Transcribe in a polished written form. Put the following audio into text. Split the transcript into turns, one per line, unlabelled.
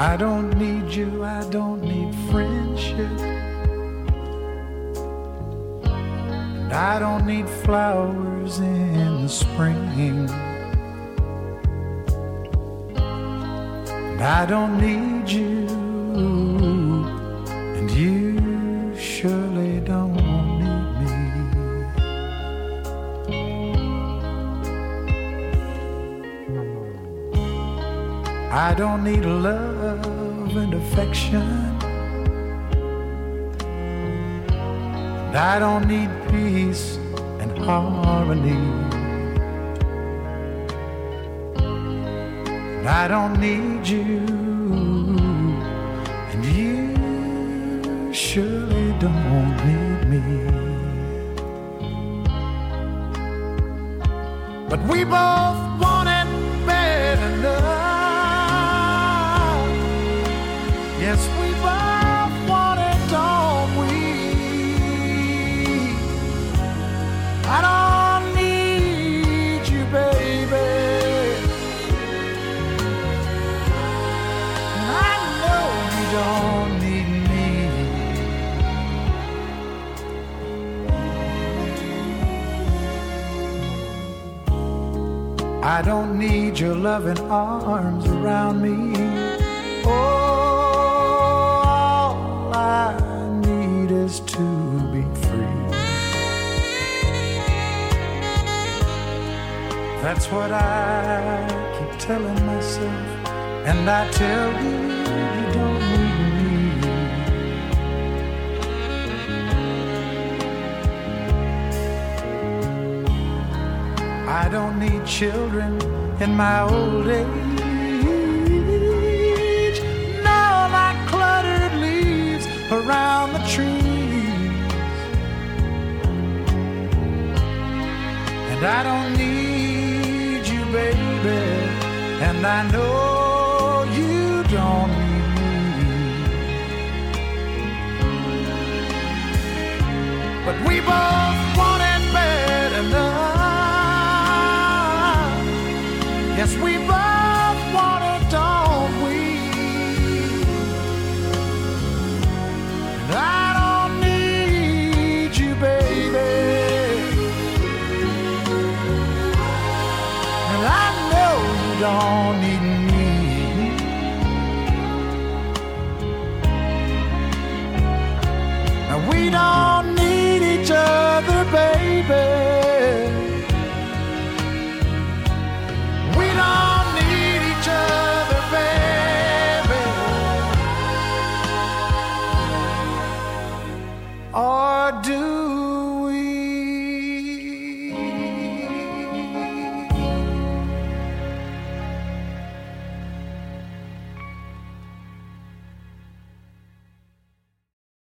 I don't need you, I don't need friendship. And I don't need flowers in the spring. And I don't need you, and you surely don't need me. I don't need love and affection, and I don't need peace and harmony, and I don't need you, and you surely don't need me. But we both want it bad enough. Yes, we both want it, don't we? I don't need you, baby, and I know you don't need me. I don't need your loving arms around me. All I need is to be free. That's what I keep telling myself, and I tell you, you don't need me. I don't need children in my old age, no, like cluttered leaves around the trees. And I don't need you, baby, and I know you don't need me. But we both want it bad enough. Yes, we both want it, don't we? And I don't need you, baby, and I know you don't need me. And we don't need each other, baby. Or do